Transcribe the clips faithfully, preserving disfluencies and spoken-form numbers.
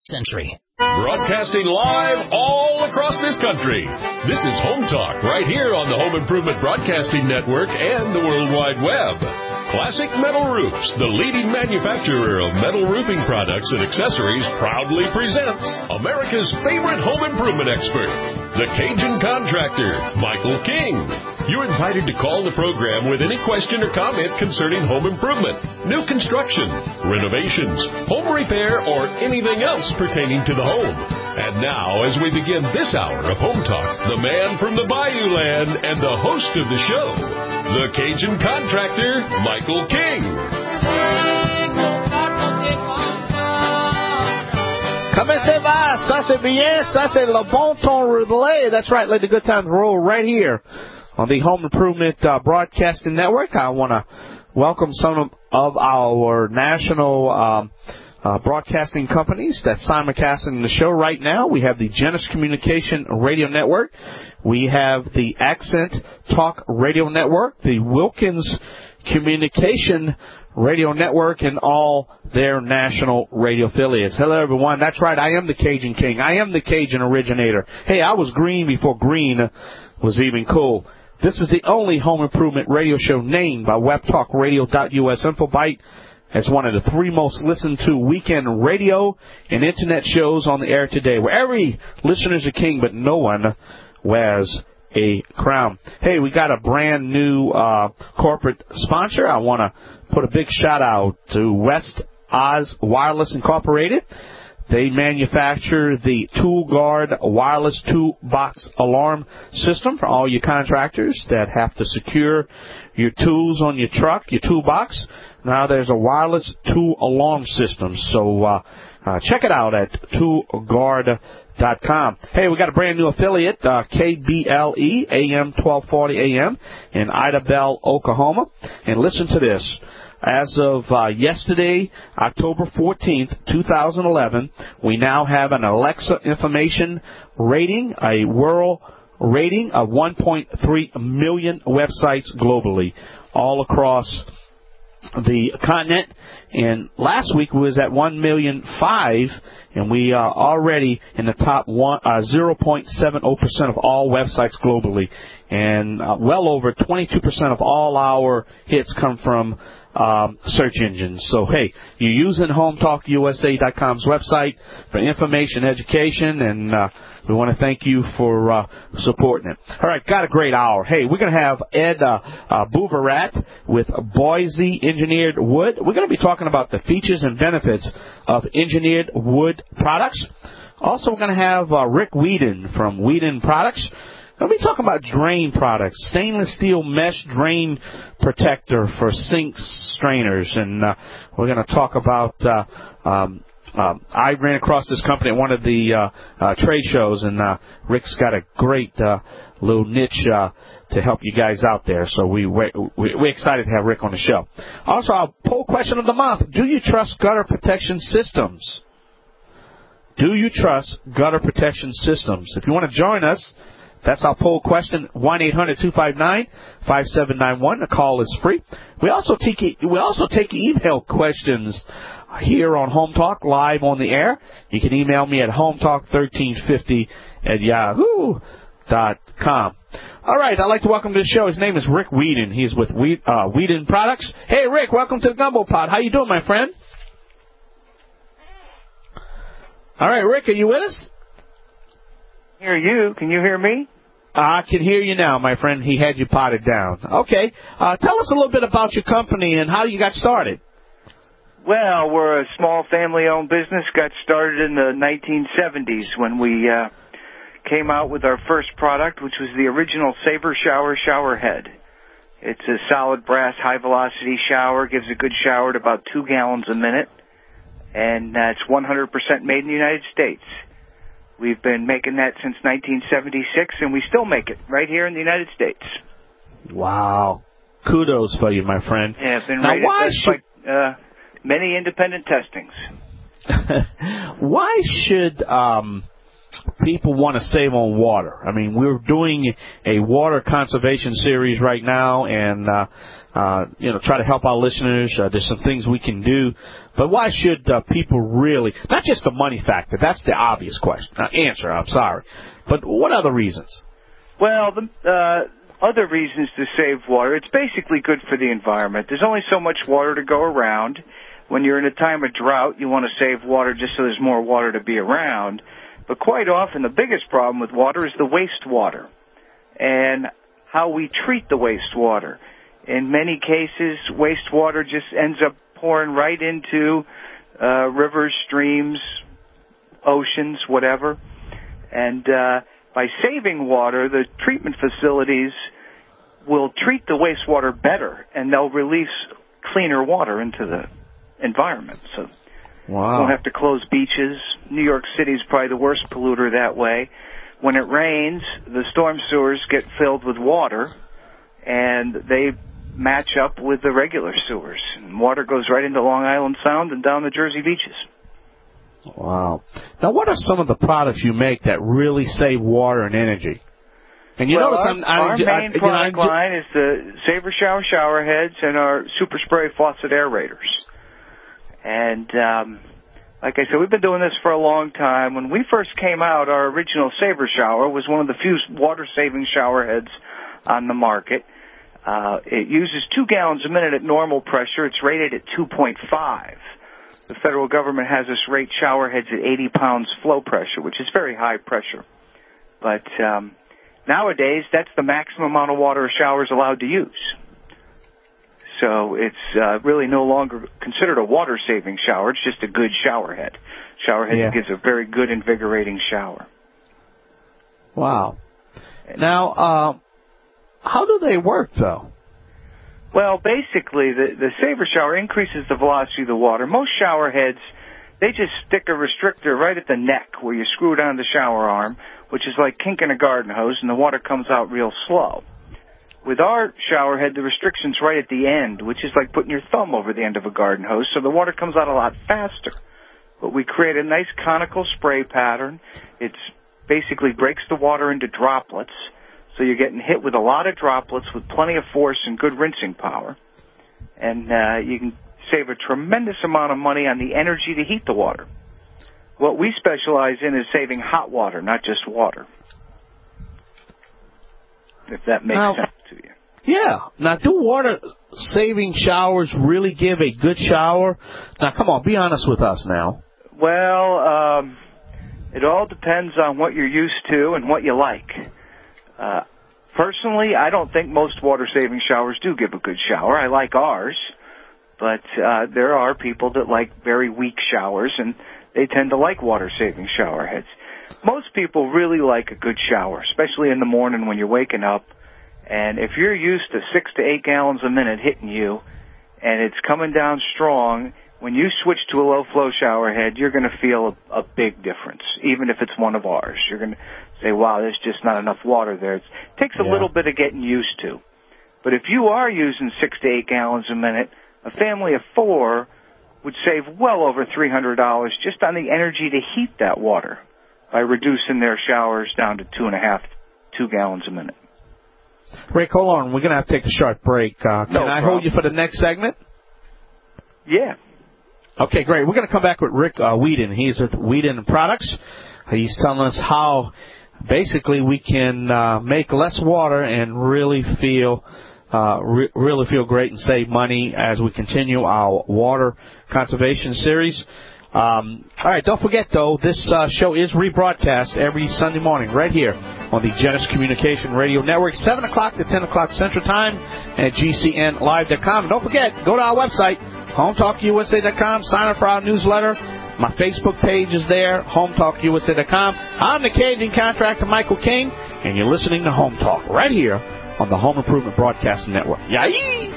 century. Broadcasting live all across this country. This is Home Talk right here on the Home Improvement Broadcasting Network and the World Wide Web. Classic Metal Roofs, the leading manufacturer of metal roofing products and accessories, proudly presents America's favorite home improvement expert, the Cajun Contractor, Michael King. You're invited to call the program with any question or comment concerning home improvement, new construction, renovations, home repair, or anything else pertaining to the home. And now, as we begin this hour of Home Talk, the man from the Bayou Land and the host of the show, the Cajun Contractor, Michael King. Comment ça va? Ça c'est bien. Ça c'est le bon ton relais. That's right. Let the good times roll right here on the Home Improvement uh, Broadcasting Network. I want to welcome some of, of our national um, uh, broadcasting companies that's simulcasting the show right now. We have the Genesis Communication Radio Network. We have the Accent Talk Radio Network, the Wilkins Communication Radio Network, and all their national radio affiliates. Hello, everyone. That's right. I am the Cajun King. I am the Cajun originator. Hey, I was green before green was even cool. This is the only home improvement radio show named by web talk radio dot U S InfoBite as one of the three most listened to weekend radio and internet shows on the air today, where every listener is a king, but no one wears a crown. Hey, we got a brand new uh, corporate sponsor. I want to put a big shout out to West Oz Wireless Incorporated. They manufacture the Tool Guard wireless two-box alarm system for all your contractors that have to secure your tools on your truck, your toolbox. Now there's a wireless tool alarm system. So uh, uh, check it out at tool guard dot com. Hey, we got a brand new affiliate, uh, K B L E, A M twelve forty A M in Ida Bell, Oklahoma. And listen to this. As of uh, yesterday, October fourteenth, two thousand eleven, we now have an Alexa information rating, a world rating of one point three million websites globally, all across the continent. And last week we was at one million five, and we are already in the top one, uh, zero point seven zero percent of all websites globally. And uh, well over twenty-two percent of all our hits come from Um, search engines. So, hey, you're using home talk U S A dot com's website for information, education, and uh, we want to thank you for uh, supporting it. All right, got a great hour. Hey, we're going to have Ed uh, uh, Bouverat with Boise Engineered Wood. We're going to be talking about the features and benefits of engineered wood products. Also, we're going to have uh, Rick Whedon from Whedon Products. We'll be talking about drain products, stainless steel mesh drain protector for sinks, strainers, and uh, we're going to talk about. Uh, um, uh, I ran across this company at one of the uh, uh, trade shows, and uh, Rick's got a great uh, little niche uh, to help you guys out there. So we we we're excited to have Rick on the show. Also, our poll question of the month: do you trust gutter protection systems? Do you trust gutter protection systems? If you want to join us, that's our poll question, one eight hundred two five nine five seven nine one. The call is free. We also take we also take email questions here on Home Talk, live on the air. You can email me at hometalk thirteen fifty at yahoo dot com. All right, I'd like to welcome to the show. His name is Rick Whedon. He's with Whedon, uh, Whedon Products. Hey, Rick, welcome to the Gumbo Pod. How you doing, my friend? All right, Rick, are you with us? Hear you. Can you hear me? I can hear you now, my friend. He had you potted down. Okay. Uh, tell us a little bit about your company and how you got started. Well, we're a small family-owned business. Got started in the nineteen seventies when we uh, came out with our first product, which was the original Saver Shower shower head. It's a solid brass high-velocity shower. Gives a good shower at about two gallons a minute. And uh, it's one hundred percent made in the United States. We've been making that since nineteen seventy-six, and we still make it right here in the United States. Wow. Kudos for you, my friend. Yeah, it's been now, rated why should... by uh, many independent testings. Why should um, people want to save on water. I mean, we're doing a water conservation series right now, and uh, uh, you know, try to help our listeners. Uh, there's some things we can do, but why should uh, people really? Not just the money factor. That's the obvious question. Uh, answer. I'm sorry, but what other reasons? Well, the uh, other reasons to save water. It's basically good for the environment. There's only so much water to go around. When you're in a time of drought, you want to save water just so there's more water to be around. But quite often, the biggest problem with water is the wastewater and how we treat the wastewater. In many cases, wastewater just ends up pouring right into uh, rivers, streams, oceans, whatever. And uh, by saving water, the treatment facilities will treat the wastewater better, and they'll release cleaner water into the environment. So wow. Won't have to close beaches. New York City is probably the worst polluter that way. When it rains, the storm sewers get filled with water, and they match up with the regular sewers. And water goes right into Long Island Sound and down the Jersey beaches. Wow. Now, what are some of the products you make that really save water and energy? And you well, notice our, I'm, I'm, our I, main I, product you know, line is the Saver Shower shower heads and our Super Spray faucet aerators. And um, like I said, we've been doing this for a long time. When we first came out, our original Saver Shower was one of the few water-saving shower heads on the market. Uh, it uses two gallons a minute at normal pressure. It's rated at two point five. The federal government has us rate shower heads at eighty pounds flow pressure, which is very high pressure. But um, nowadays, that's the maximum amount of water a shower is allowed to use. So it's uh, really no longer considered a water-saving shower. It's just a good shower head. Shower head yeah. that gives a very good, invigorating shower. Wow. Now, uh, how do they work, though? Well, basically, the, the Saver Shower increases the velocity of the water. Most shower heads, they just stick a restrictor right at the neck where you screw down the shower arm, which is like kinking a garden hose, and the water comes out real slow. With our shower head, the restriction's right at the end, which is like putting your thumb over the end of a garden hose, so the water comes out a lot faster. But we create a nice conical spray pattern. It basically breaks the water into droplets, so you're getting hit with a lot of droplets with plenty of force and good rinsing power. And uh, you can save a tremendous amount of money on the energy to heat the water. What we specialize in is saving hot water, not just water. If that makes now, sense to you. Yeah. Now, do water-saving showers really give a good shower? Now, come on, be honest with us now. Well, um, it all depends on what you're used to and what you like. Uh, personally, I don't think most water-saving showers do give a good shower. I like ours, but uh, there are people that like very weak showers, and they tend to like water-saving shower heads. Most people really like a good shower, especially in the morning when you're waking up. And if you're used to six to eight gallons a minute hitting you, and it's coming down strong, when you switch to a low-flow shower head, you're going to feel a, a big difference, even if it's one of ours. You're going to say, wow, there's just not enough water there. It's, it takes a yeah. little bit of getting used to. But if you are using six to eight gallons a minute, a family of four would save well over three hundred dollars just on the energy to heat that water by reducing their showers down to two and a half, two gallons a minute. Rick, hold on. We're going to have to take a short break. Uh, can no I problem. hold you for the next segment? Yeah. Okay, great. We're going to come back with Rick uh, Whedon. He's at Whedon Products. He's telling us how basically we can uh, make less water and really feel uh, re- really feel great and save money as we continue our water conservation series. Um, all right, don't forget, though, this uh, show is rebroadcast every Sunday morning right here on the Genesis Communication Radio Network, seven o'clock to ten o'clock Central Time at G C N live dot com. Don't forget, go to our website, home talk U S A dot com, sign up for our newsletter. My Facebook page is there, home talk U S A dot com. I'm the Cajun contractor, Michael King, and you're listening to Home Talk right here on the Home Improvement Broadcasting Network. Yay!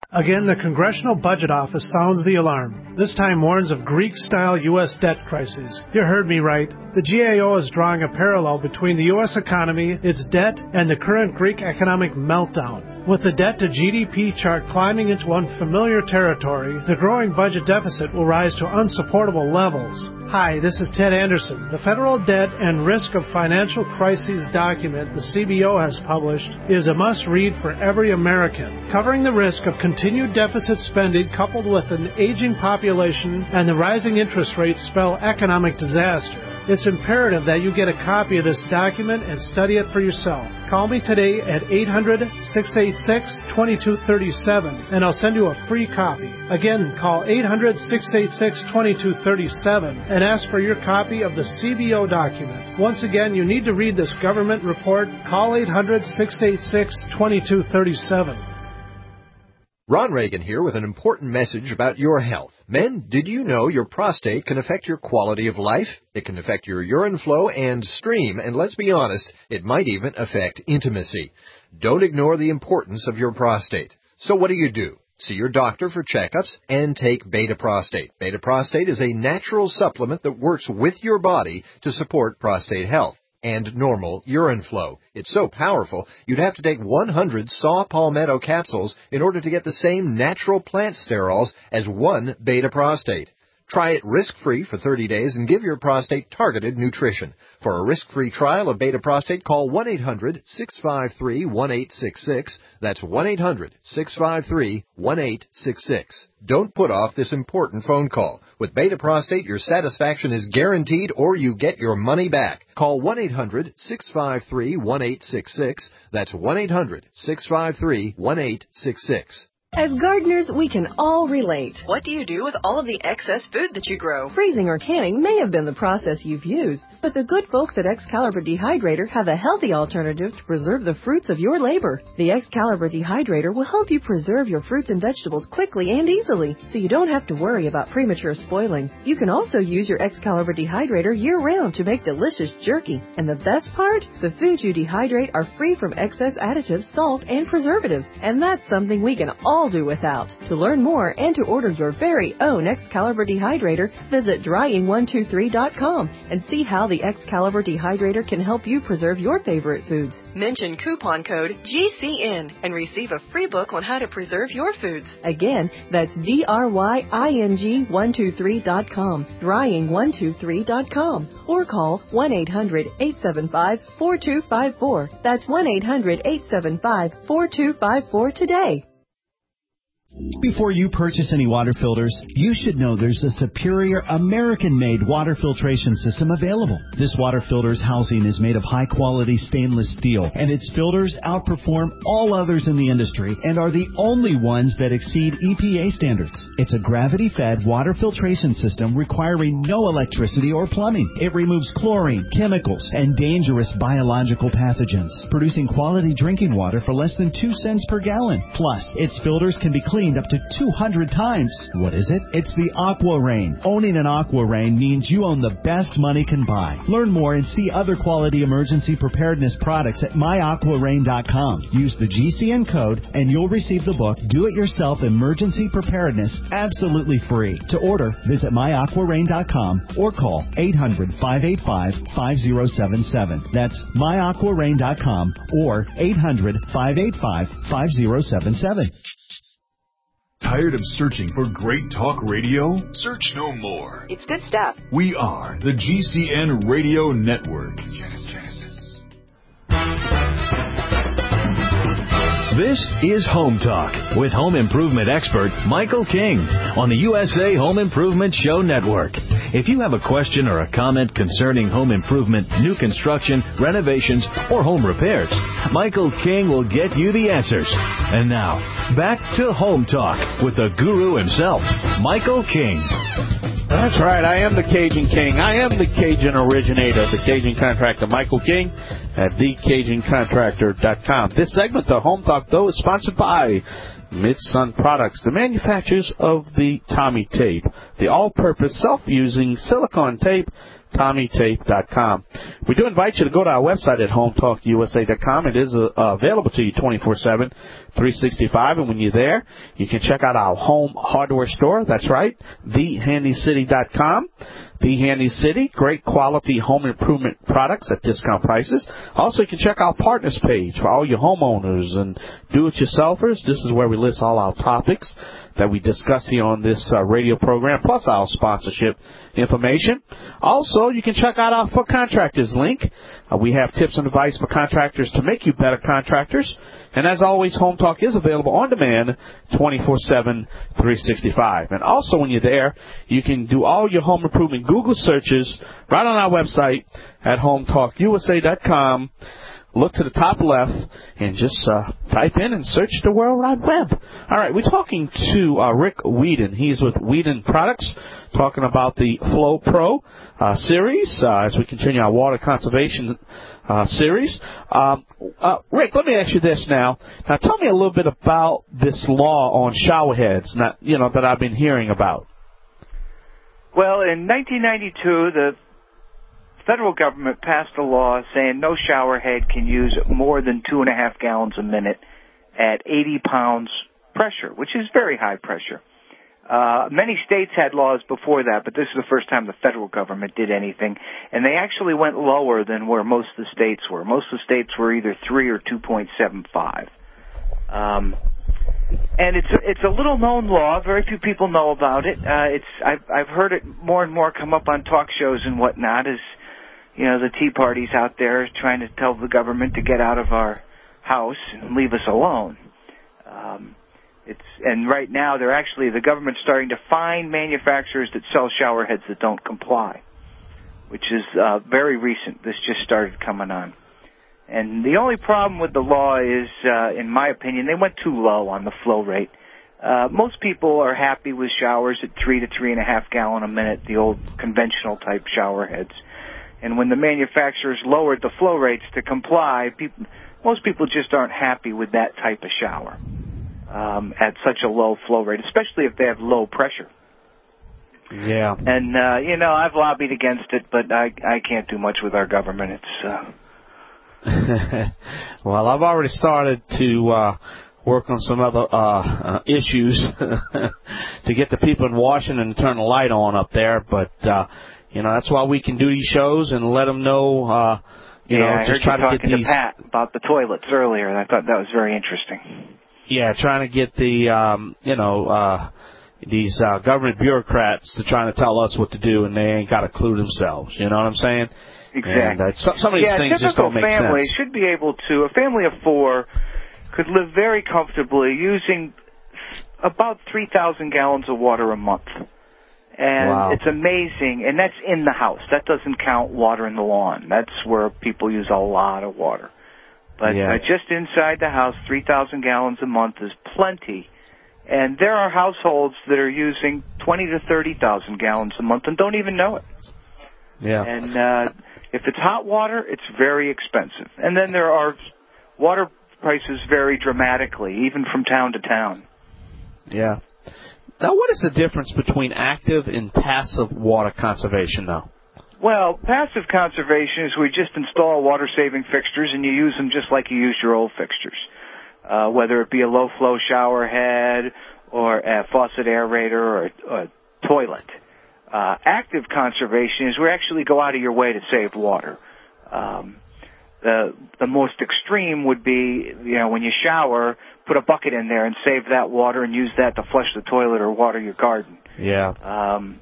Again, the Congressional Budget Office sounds the alarm. This time warns of Greek-style U S debt crisis. You heard me right. The G A O is drawing a parallel between the U S economy, its debt, and the current Greek economic meltdown. With the debt-to-G D P chart climbing into unfamiliar territory, the growing budget deficit will rise to unsupportable levels. Hi, this is Ted Anderson. The Federal Debt and Risk of Financial Crises document the C B O has published is a must-read for every American, covering the risk of continued deficit spending coupled with an aging population and the rising interest rates spell economic disaster. It's imperative that you get a copy of this document and study it for yourself. Call me today at eight hundred, six eight six, two two three seven and I'll send you a free copy. Again, call eight hundred, six eight six, two two three seven and ask for your copy of the C B O document. Once again, you need to read this government report. Call eight hundred, six eight six, two two three seven. Ron Reagan here with an important message about your health. Men, did you know your prostate can affect your quality of life? It can affect your urine flow and stream, and let's be honest, it might even affect intimacy. Don't ignore the importance of your prostate. So what do you do? See your doctor for checkups and take Beta Prostate. Beta Prostate is a natural supplement that works with your body to support prostate health and normal urine flow. It's so powerful, you'd have to take one hundred saw palmetto capsules in order to get the same natural plant sterols as one Beta Prostate. Try it risk-free for thirty days and give your prostate targeted nutrition. For a risk-free trial of Beta Prostate, call one eight hundred, six five three, one eight six six. That's one eight hundred, six five three, one eight six six. Don't put off this important phone call. With Beta Prostate, your satisfaction is guaranteed or you get your money back. Call one eight hundred, six five three, one eight six six. That's one eight hundred, six five three, one eight six six. As gardeners, we can all relate. What do you do with all of the excess food that you grow? Freezing or canning may have been the process you've used, but the good folks at Excalibur Dehydrator have a healthy alternative to preserve the fruits of your labor. The Excalibur Dehydrator will help you preserve your fruits and vegetables quickly and easily, so you don't have to worry about premature spoiling. You can also use your Excalibur Dehydrator year-round to make delicious jerky. And the best part? The foods you dehydrate are free from excess additives, salt, and preservatives, and that's something we can all do without. To learn more and to order your very own Excalibur Dehydrator, visit drying one two three dot com and see how the Excalibur Dehydrator can help you preserve your favorite foods. Mention coupon code G C N and receive a free book on how to preserve your foods. Again, that's D R Y I N G one two three dot com, drying one two three dot com, or call one eight hundred, eight seven five, four two five four. That's one eight hundred, eight seven five, four two five four today. Before you purchase any water filters, you should know there's a superior American-made water filtration system available. This water filter's housing is made of high-quality stainless steel, and its filters outperform all others in the industry and are the only ones that exceed E P A standards. It's a gravity-fed water filtration system requiring no electricity or plumbing. It removes chlorine, chemicals, and dangerous biological pathogens, producing quality drinking water for less than two cents per gallon. Plus, its filters can be cleaned up to two hundred times. What is it? It's the Aqua Rain. Owning an Aqua Rain means you own the best money can buy. Learn more and see other quality emergency preparedness products at my aqua rain dot com. Use the G C N code and you'll receive the book Do It Yourself Emergency Preparedness absolutely free. To order, visit my aqua rain dot com or call eight hundred, five eight five, five zero seven seven. That's my aqua rain dot com or eight hundred, five eight five, five zero seven seven. Tired of searching for great talk radio? Search no more. It's good stuff. We are the G C N Radio Network. This is Home Talk with home improvement expert Michael King on the U S A Home Improvement Show Network. If you have a question or a comment concerning home improvement, new construction, renovations, or home repairs, Michael King will get you the answers. And now, back to Home Talk with the guru himself, Michael King. That's right. I am the Cajun King. I am the Cajun originator, the Cajun contractor, Michael King at the cajun contractor dot com. This segment of Home Talk, though, is sponsored by Mid-Sun Products, the manufacturers of the Tommy tape, the all-purpose self-using silicone tape Tommy Tape dot com. We do invite you to go to our website at home talk U S A dot com. It is uh, available to you twenty-four seven, three sixty-five, and when you're there, you can check out our home hardware store. That's right, the handy city dot com. The Handy City, great quality home improvement products at discount prices. Also, you can check our partners page for all your homeowners and do-it-yourselfers. This is where we list all our topics that we discuss here on this uh, radio program, plus our sponsorship information. Also, you can check out our For Contractors link. Uh, we have tips and advice for contractors to make you better contractors. And as always, Home Talk is available on demand twenty-four seven, three sixty-five. And also, when you're there, you can do all your home improvement Google searches right on our website at home talk U S A dot com. Look to the top left and just uh, type in and search the World Wide Web. All right, we're talking to uh, Rick Whedon. He's with Whedon Products, talking about the Flow Pro uh, series uh, as we continue our water conservation uh, series. Um, uh, Rick, let me ask you this now. Now, tell me a little bit about this law on shower heads, not, you know, that I've been hearing about. Well, in nineteen ninety-two, the federal government passed a law saying no shower head can use more than two and a half gallons a minute at eighty pounds pressure, which is very high pressure. Uh, many states had laws before that, but this is the first time the federal government did anything, and they actually went lower than where most of the states were. Most of the states were either three or two point seven five. Um, and it's a, it's a little known law. Very few people know about it. Uh, it's I've I've heard it more and more come up on talk shows and whatnot as, you know, the Tea Party's out there trying to tell the government to get out of our house and leave us alone. Um, it's and right now they're actually the government's starting to fine manufacturers that sell shower heads that don't comply, which is uh, very recent. This just started coming on. And the only problem with the law is, uh, in my opinion, they went too low on the flow rate. Uh, most people are happy with showers at three to three and a half gallon a minute, the old conventional type shower heads. And when the manufacturers lowered the flow rates to comply, people, most people just aren't happy with that type of shower um, at such a low flow rate, especially if they have low pressure. Yeah. And, uh, you know, I've lobbied against it, but I, I can't do much with our government. It's... Uh, well, I've already started to uh, work on some other uh, uh, issues to get the people in Washington to turn the light on up there. But, uh, you know, that's why we can do these shows and let them know, uh, you yeah, know, I just heard try you to talking get these. to Pat about the toilets earlier, and I thought that was very interesting. Yeah, trying to get the, um, you know, uh, these uh, government bureaucrats to trying to tell us what to do, and they ain't got a clue themselves. You know what I'm saying? Exactly. And, uh, some, some of these yeah, things just don't make sense. Yeah, a typical family should be able to, a family of four could live very comfortably using about three thousand gallons of water a month. And wow. It's amazing, and that's in the house. That doesn't count water in the lawn. That's where people use a lot of water. But yeah. uh, just inside the house, three thousand gallons a month is plenty. And there are households that are using twenty to thirty thousand gallons a month and don't even know it. Yeah. And uh, if it's hot water, it's very expensive. And then there are water prices vary dramatically, even from town to town. Yeah. Now, what is the difference between active and passive water conservation, though? Well, passive conservation is we just install water-saving fixtures and you use them just like you use your old fixtures, uh, whether it be a low-flow shower head or a faucet aerator or a, a toilet. Uh, active conservation is we actually go out of your way to save water. Um, the the most extreme would be, you know, when you shower, put a bucket in there and save that water and use that to flush the toilet or water your garden. Yeah. Um,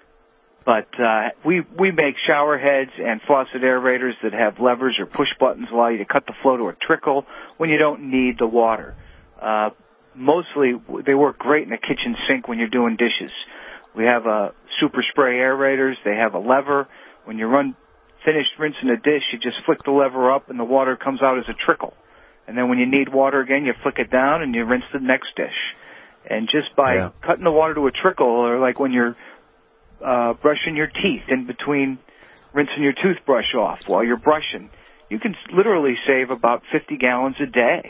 but uh, we we make shower heads and faucet aerators that have levers or push buttons allow you to cut the flow to a trickle when you don't need the water. Uh, mostly, they work great in a kitchen sink when you're doing dishes. We have a super spray aerators. They have a lever. When you run finished rinsing a dish, you just flick the lever up and the water comes out as a trickle. And then when you need water again, you flick it down and you rinse the next dish. And just by yeah. cutting the water to a trickle, or like when you're uh, brushing your teeth in between rinsing your toothbrush off while you're brushing, you can literally save about fifty gallons a day.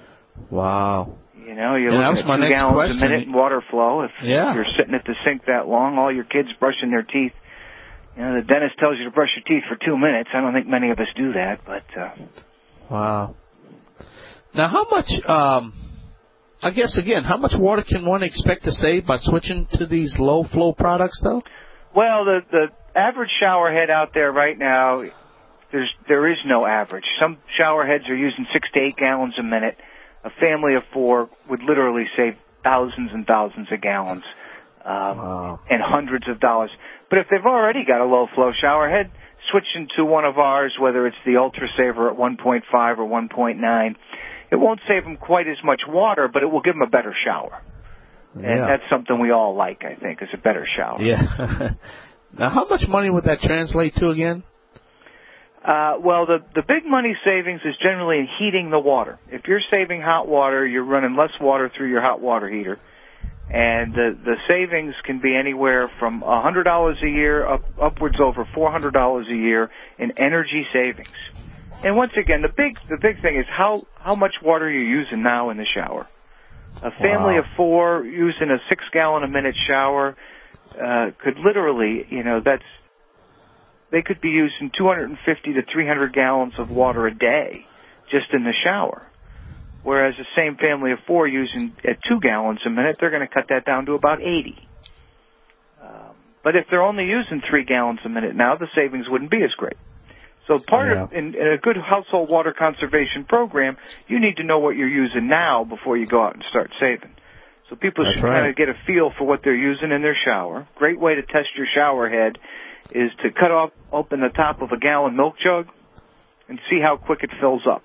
Wow. You know, you're yeah, looking at two gallons question. a minute in water flow. If, yeah. if you're sitting at the sink that long, all your kids brushing their teeth, You know, the dentist tells you to brush your teeth for two minutes. I don't think many of us do that, but... Uh, wow. Now, how much, um, I guess, again, how much water can one expect to save by switching to these low-flow products, though? Well, the, the average shower head out there right now, there's, there is no average. Some shower heads are using six to eight gallons a minute. A family of four would literally save thousands and thousands of gallons um, wow. and hundreds of dollars. But if they've already got a low-flow shower head, switching to one of ours, whether it's the Ultra Saver at one point five or one point nine, it won't save them quite as much water, but it will give them a better shower. And yeah. that's something we all like, I think, is a better shower. Yeah. Now, how much money would that translate to again? Uh, well, the, the big money savings is generally in heating the water. If you're saving hot water, you're running less water through your hot water heater. And the, the savings can be anywhere from one hundred dollars a year up upwards over four hundred dollars a year in energy savings. And once again, the big the big thing is how, how much water you're using now in the shower. A family wow. of four using a six-gallon-a-minute shower uh, could literally, you know, that's they could be using two hundred fifty to three hundred gallons of water a day just in the shower. Whereas the same family of four using at two gallons a minute, they're going to cut that down to about eighty. Um, but if they're only using three gallons a minute now, the savings wouldn't be as great. So part yeah. of in, in a good household water conservation program, you need to know what you're using now before you go out and start saving. So people That's should right. kind of get a feel for what they're using in their shower. Great way to test your shower head is to cut off open the top of a gallon milk jug and see how quick it fills up.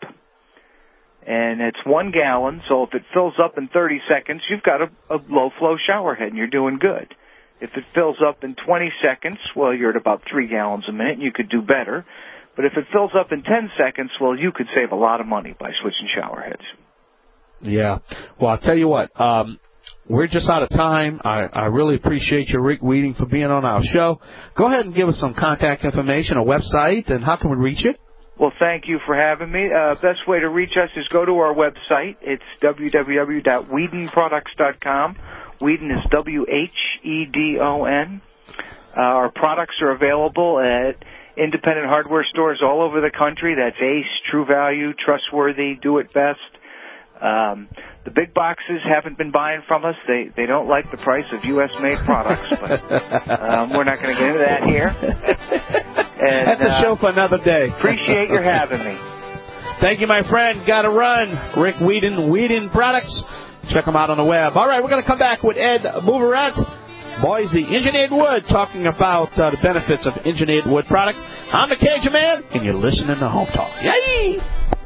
And it's one gallon, so if it fills up in thirty seconds, you've got a, a low-flow shower head, and you're doing good. If it fills up in twenty seconds, well, you're at about three gallons a minute, and you could do better. But if it fills up in ten seconds, well, you could save a lot of money by switching shower heads. Yeah. Well, I'll tell you what, um, we're just out of time. I, I really appreciate you, Rick Weeding, for being on our show. Go ahead and give us some contact information, a website, and how can we reach it? Well, thank you for having me. Uh, best way to reach us is go to our website. It's w w w dot weedon products dot com. Weedon is W H E D O N. Uh, our products are available at independent hardware stores all over the country. That's Ace, True Value, Trustworthy, Do It Best. Um, the big boxes haven't been buying from us. They they don't like the price of U S made products, but um, we're not going to get into that here. And, That's a uh, show for another day. Appreciate your having me. Thank you, my friend. Got to run. Rick Weedon, Weedon Products. Check them out on the web. All right, we're going to come back with Ed Booverette, Boise Engineered Wood, talking about uh, the benefits of engineered wood products. I'm the Cajun Man, and you're listening to Home Talk. Yay!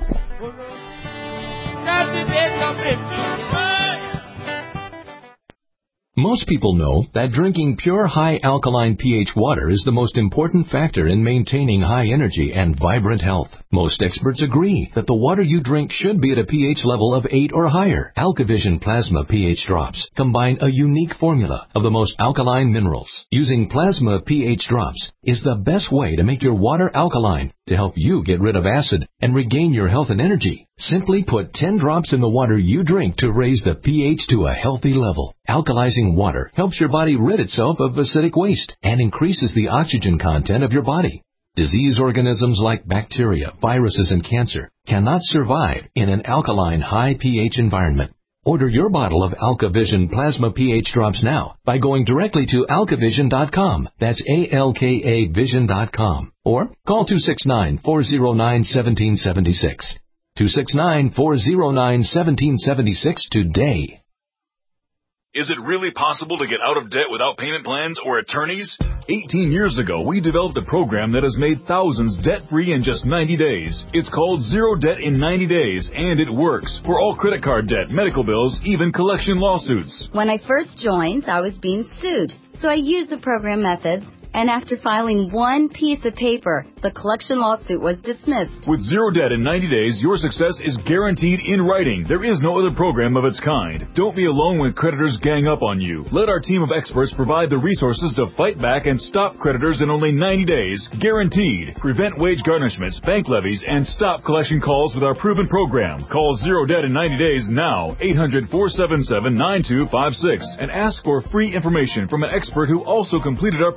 Most people know that drinking pure high alkaline pH water is the most important factor in maintaining high energy and vibrant health. Most experts agree that the water you drink should be at a pH level of eight or higher. AlkaVision Plasma pH drops combine a unique formula of the most alkaline minerals. Using Plasma pH drops is the best way to make your water alkaline to help you get rid of acid and regain your health and energy. Simply put ten drops in the water you drink to raise the pH to a healthy level. Alkalizing water helps your body rid itself of acidic waste and increases the oxygen content of your body. Disease organisms like bacteria, viruses, and cancer cannot survive in an alkaline high pH environment. Order your bottle of AlkaVision Plasma pH drops now by going directly to alkavision dot com. That's A L K A vision dot com. Or call two six nine, four zero nine, one seven seven six. two six nine, four zero nine, one seven seven six today. Is it really possible to get out of debt without payment plans or attorneys? eighteen years ago, we developed a program that has made thousands debt-free in just ninety days. It's called Zero Debt in ninety days, and it works for all credit card debt, medical bills, even collection lawsuits. When I first joined, I was being sued, so I used the program methods, and after filing one piece of paper, the collection lawsuit was dismissed. With Zero Debt in ninety days, your success is guaranteed in writing. There is no other program of its kind. Don't be alone when creditors gang up on you. Let our team of experts provide the resources to fight back and stop creditors in only ninety days, guaranteed. Prevent wage garnishments, bank levies, and stop collection calls with our proven program. Call Zero Debt in ninety days now, eight hundred, four seven seven, nine two five six, and ask for free information from an expert who also completed our program.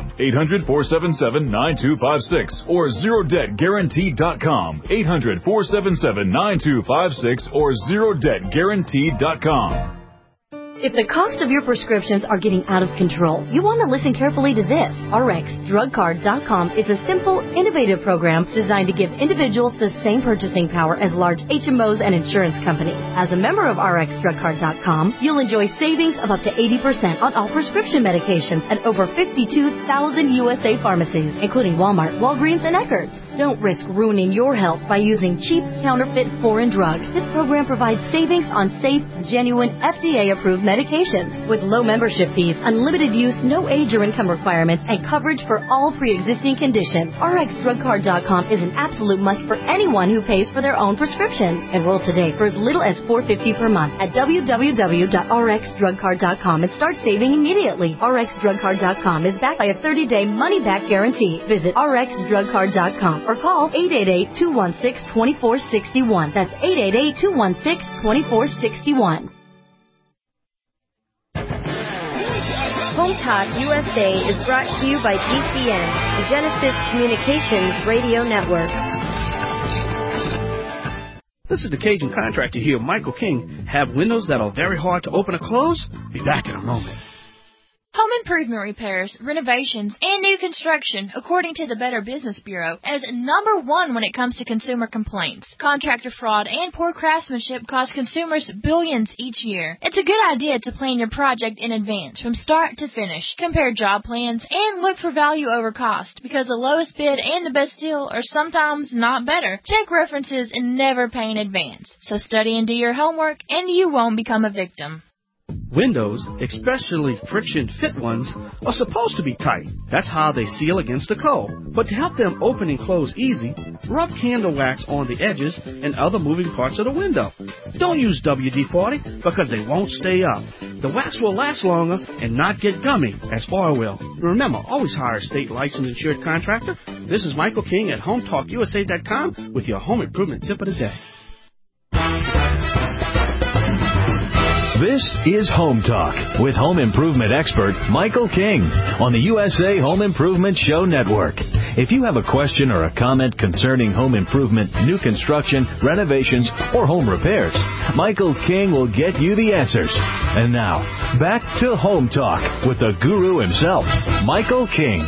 com, eight hundred, four seven seven, nine two five six, or zero debt guaranteed dot com, eight hundred, four seven seven, nine two five six, or zero debt guaranteed dot com. If the cost of your prescriptions are getting out of control, you want to listen carefully to this. R X drug card dot com is a simple, innovative program designed to give individuals the same purchasing power as large H M Os and insurance companies. As a member of R X drug card dot com, you'll enjoy savings of up to eighty percent on all prescription medications at over fifty-two thousand U S A pharmacies, including Walmart, Walgreens, and Eckerd's. Don't risk ruining your health by using cheap, counterfeit foreign drugs. This program provides savings on safe, genuine, F D A-approved medications with low membership fees, unlimited use, no age or income requirements, and coverage for all pre-existing conditions. R X drug card dot com is an absolute must for anyone who pays for their own prescriptions. Enroll today for as little as four dollars and fifty cents per month at w w w dot r x drug card dot com and start saving immediately. R X drug card dot com is backed by a thirty-day money-back guarantee. Visit r x drug card dot com or call eight eight eight, two one six, two four six one. That's eight eight eight, two one six, two four six one. Home Talk U S A is brought to you by G C N, the Genesis Communications Radio Network. This is the Cajun Contractor here, Michael King. Have windows that are very hard to open or close? Be back in a moment. Home improvement repairs, renovations, and new construction, according to the Better Business Bureau, is number one when it comes to consumer complaints. Contractor fraud and poor craftsmanship cost consumers billions each year. It's a good idea to plan your project in advance, from start to finish. Compare job plans and look for value over cost, because the lowest bid and the best deal are sometimes not better. Check references and never pay in advance. So study and do your homework, and you won't become a victim. Windows, especially friction-fit ones, are supposed to be tight. That's how they seal against the cold. But to help them open and close easy, rub candle wax on the edges and other moving parts of the window. Don't use W D forty because they won't stay up. The wax will last longer and not get gummy, as foil will. Remember, always hire a state licensed insured contractor. This is Michael King at home talk u s a dot com with your home improvement tip of the day. This is Home Talk with home improvement expert Michael King on the U S A Home Improvement Show Network. If you have a question or a comment concerning home improvement, new construction, renovations, or home repairs, Michael King will get you the answers. And now, back to Home Talk with the guru himself, Michael King.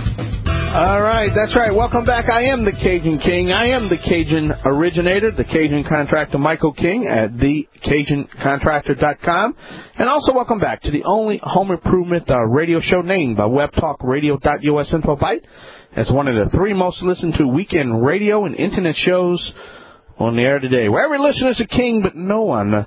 All right, that's right. Welcome back. I am the Cajun King. I am the Cajun originator, the Cajun contractor Michael King at the cajun contractor dot com. And also welcome back to the only home improvement uh, radio show named by web talk radio dot u s InfoBite as one of the three most listened to weekend radio and internet shows on the air today. Where every listener is a king, but no one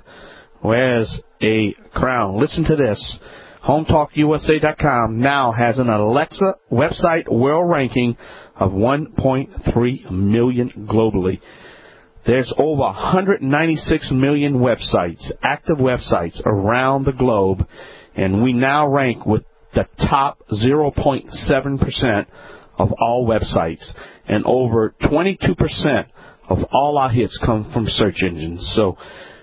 wears a crown. Listen to this. home talk u s a dot com now has an Alexa website world ranking of one point three million globally. There's over one hundred ninety-six million websites, active websites around the globe, and we now rank with the top zero point seven percent of all websites, and over twenty-two percent of all our hits come from search engines. So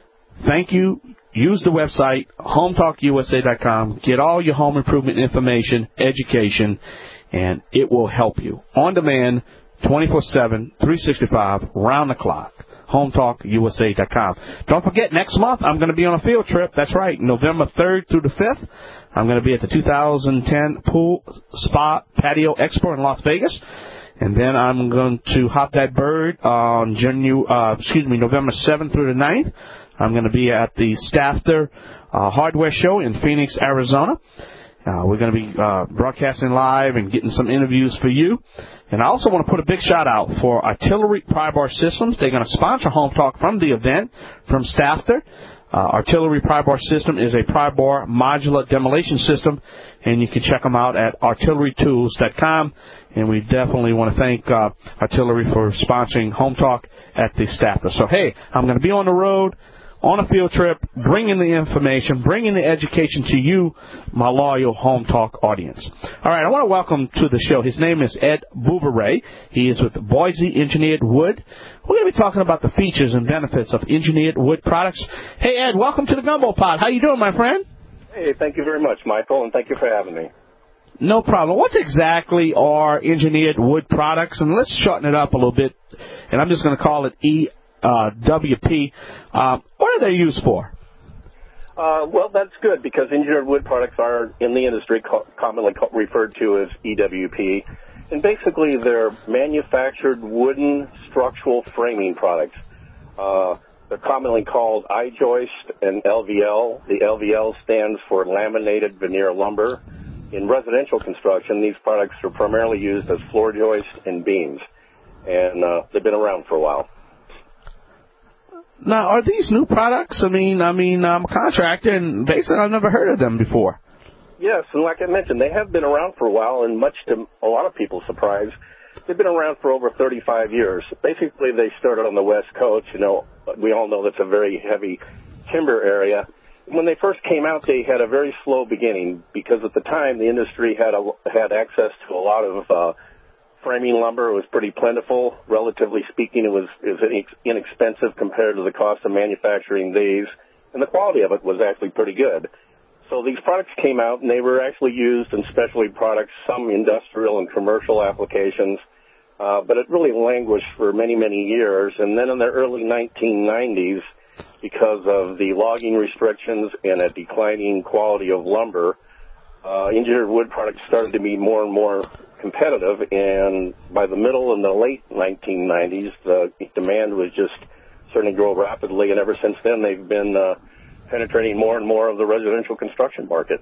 thank you. Use the website, home talk u s a dot com. Get all your home improvement information, education, and it will help you. On demand, twenty-four seven, three sixty-five, round the clock. home talk u s a dot com. Don't forget, next month I'm going to be on a field trip. That's right, November third through the fifth. I'm going to be at the two thousand ten Pool Spa Patio Expo in Las Vegas. And then I'm going to hop that bird on January, uh, excuse me, November seventh through the ninth. I'm going to be at the Stafter uh, Hardware Show in Phoenix, Arizona. Uh, we're going to be uh, broadcasting live and getting some interviews for you. And I also want to put a big shout out for Artillery Pry Bar Systems. They're going to sponsor Home Talk from the event from Stafter. Uh, Artillery Pry Bar System is a pry bar modular demolition system, and you can check them out at artillery tools dot com. And we definitely want to thank uh, Artillery for sponsoring Home Talk at the Stafter. So, hey, I'm going to be on the road, on a field trip, bringing the information, bringing the education to you, my loyal Home Talk audience. All right, I want to welcome to the show. His name is Ed Bouveray. He is with Boise Engineered Wood. We're going to be talking about the features and benefits of engineered wood products. Hey, Ed, welcome to the Gumbo Pod. How you doing, my friend? Hey, thank you very much, Michael, and thank you for having me. No problem. What exactly are engineered wood products? And let's shorten it up a little bit, and I'm just going to call it E W P. Um, what are they used for? Uh, well, that's good because engineered wood products are, in the industry, co- commonly co- referred to as E W P. And basically, they're manufactured wooden structural framing products. Uh, they're commonly called I-joist and L V L. The L V L stands for laminated veneer lumber. In residential construction, these products are primarily used as floor joists and beams, and uh, they've been around for a while. Now, are these new products? I mean, I mean, I'm a contractor, and basically, I've never heard of them before. Yes, and like I mentioned, they have been around for a while, and much to a lot of people's surprise, they've been around for over thirty-five years. Basically, they started on the West Coast. You know, we all know that's a very heavy timber area. When they first came out, they had a very slow beginning because at the time the industry had a, had access to a lot of uh, framing lumber. It was pretty plentiful, relatively speaking. It was, it was inexpensive compared to the cost of manufacturing these, and the quality of it was actually pretty good. So these products came out, and they were actually used in specialty products, some industrial and commercial applications, uh, but it really languished for many, many years. And then in the early nineteen nineties, because of the logging restrictions and a declining quality of lumber, uh, engineered wood products started to be more and more competitive, and by the middle and the late nineteen nineties, the demand was just starting to grow rapidly, and ever since then they've been uh, penetrating more and more of the residential construction market.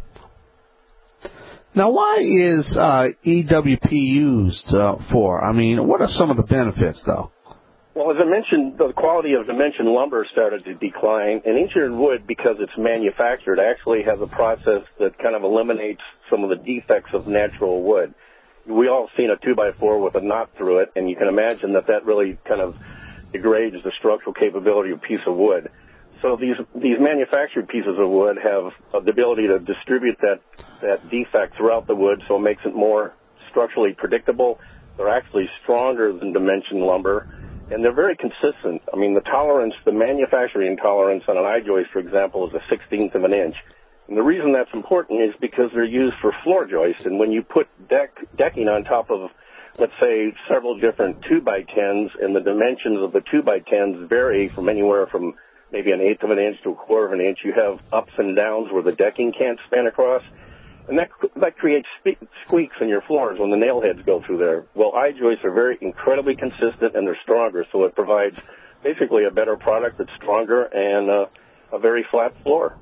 Now, why is uh, E W P used uh, for? I mean, what are some of the benefits, though? Well, as I mentioned, the quality of dimension lumber started to decline, and engineered wood, because it's manufactured, actually has a process that kind of eliminates some of the defects of natural wood. We all have seen a two by four with a knot through it, and you can imagine that that really kind of degrades the structural capability of a piece of wood. So these these manufactured pieces of wood have the ability to distribute that, that defect throughout the wood, so it makes it more structurally predictable. They're actually stronger than dimension lumber, and they're very consistent. I mean, the tolerance, the manufacturing tolerance on an I-joist, for example, is a sixteenth of an inch. And the reason that's important is because they're used for floor joists, and when you put deck decking on top of, let's say, several different two by tens, and the dimensions of the two by tens vary from anywhere from maybe an eighth of an inch to a quarter of an inch, you have ups and downs where the decking can't span across, and that that creates squeaks in your floors when the nail heads go through there. Well, I-joists are very incredibly consistent, and they're stronger, so it provides basically a better product that's stronger and uh, a very flat floor.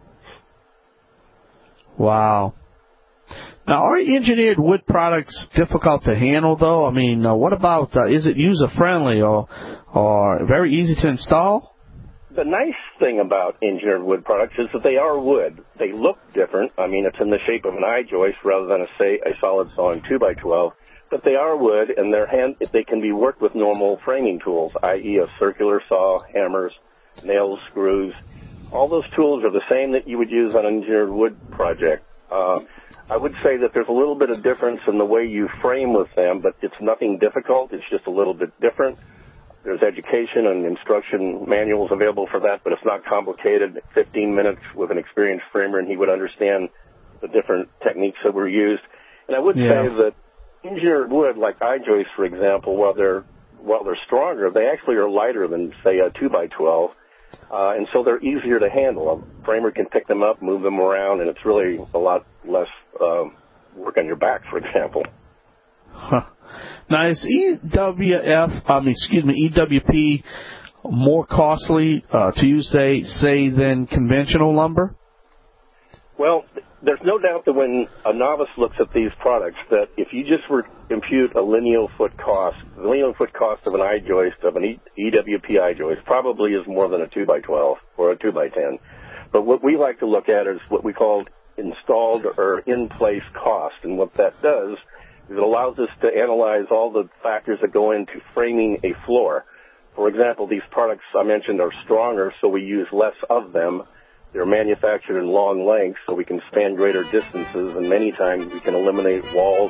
Wow. Now, are engineered wood products difficult to handle, though? I mean, uh, what about, uh, is it user-friendly or, or very easy to install? The nice thing about engineered wood products is that they are wood. They look different. I mean, it's in the shape of an I-joist rather than, a, say, a solid sawing two by twelve. But they are wood, and they're hand, they can be worked with normal framing tools, that is a circular saw, hammers, nails, screws. All those tools are the same that you would use on an engineered wood project. Uh, I would say that there's a little bit of difference in the way you frame with them, but it's nothing difficult. It's just a little bit different. There's education and instruction manuals available for that, but it's not complicated. fifteen minutes with an experienced framer, and he would understand the different techniques that were used. And I would yeah. say that engineered wood, like I-joists, for example, while they're while they're stronger, they actually are lighter than, say, a two by twelve, uh, and so they're easier to handle. A framer can pick them up, move them around, and it's really a lot less uh, work on your back, for example. Huh. Now, is E W F, I mean, excuse me, E W P more costly uh, to use, say, say, than conventional lumber? Well, there's no doubt that when a novice looks at these products, that if you just were to impute a lineal foot cost, the lineal foot cost of an I-joist, of an E W P I-joist, probably is more than a two by twelve or a two by ten. But what we like to look at is what we call installed or in-place cost, and what that does is it allows us to analyze all the factors that go into framing a floor. For example, these products I mentioned are stronger, so we use less of them. They're manufactured in long lengths, so we can span greater distances, and many times we can eliminate walls.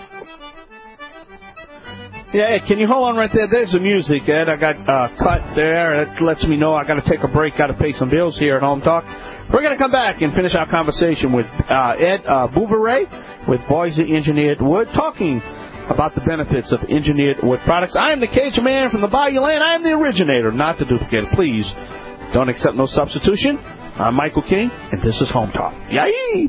Yeah, Ed, can you hold on right there? There's the music, Ed. I got uh, cut there. It lets me know I got to take a break, got to pay some bills here at Home Talk. We're going to come back and finish our conversation with uh, Ed uh, Bouveret. with Boise Engineered Wood, talking about the benefits of engineered wood products. I am the Cajun Man from the Bayou Land. I am the originator, not the duplicator. Please don't accept no substitution. I'm Michael King, and this is Home Talk. Yay!